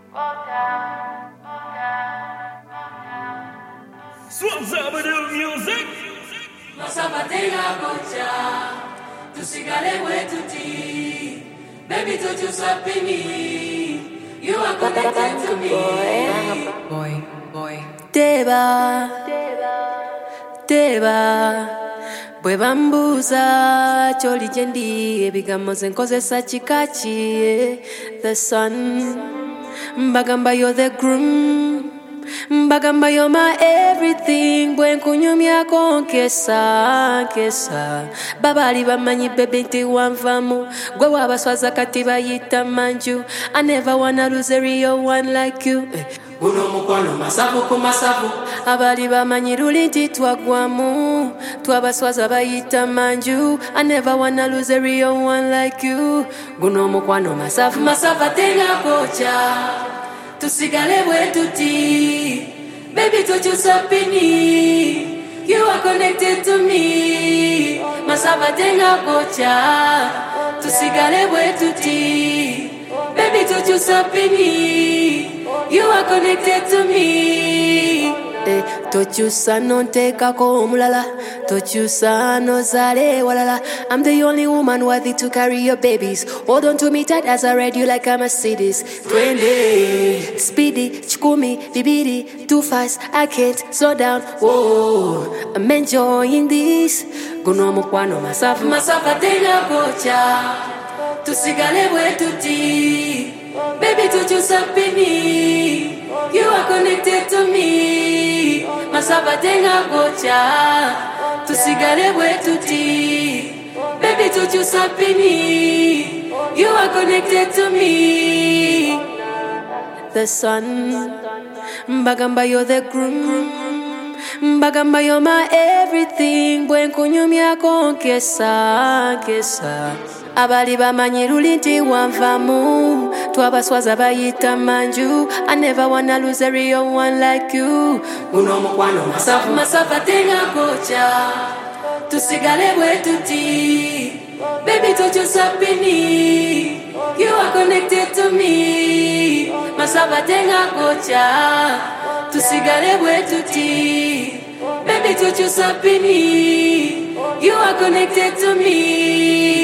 Swamzabadoo music. Masabatela kocha, tusigale wetu ti. Baby, don't you stop me. You are connected to me. Boy. Teba bwe bambuuza kyoli gye ndi ebigambo ze nkozesa kikaki the sun mbagamba you're the groom mbagamba you're my everything bwe nkunyumyako nkesa babaali bamanyi bebe nti wanvamu gwe wabaswaza kati bayita manju I never wanna lose a real one like you Guno mukwano masavu ku masavu abali bamanyi luli nti twagwamu twabaswaza bayita manju I never wanna lose a real one like you guno mukwano masavu Masabatela kocha, tusigale wetu ti. Baby, don't you stop me. You are connected to me. Masabatela kocha, tusigale wetu ti. Baby, don't you stop me. You are connected to me. tokyusa nonteekako omulala tokyusa nozale walala I'm the only woman worthy to carry your babies hold on to me tight as I ride you like a Mercedes twende speedy chikumi bibiri too fast I can't slow down whoa I'm enjoying this guno mukwano masafu Masabatela kocha, tusigale wetu ti. Baby, don't you stop me. You are connected to me. Masabatela kocha, tusigale wetu ti. Baby, don't you stop me. You are connected to me. the sun mbagamba you're the groom mbagamba you're my everything bwe nkunyumyako nkesa abali bamanyi luli nti wanvamu twabaswaza bayita manju I never wanna lose a real one like you Guno mukwano masavu Masabatela kocha, tusigale wetu ti. Baby, don't you stop me. You are connected to me. Masabatela kocha, tusigale wetu ti. Baby, don't you stop me. You are connected to me.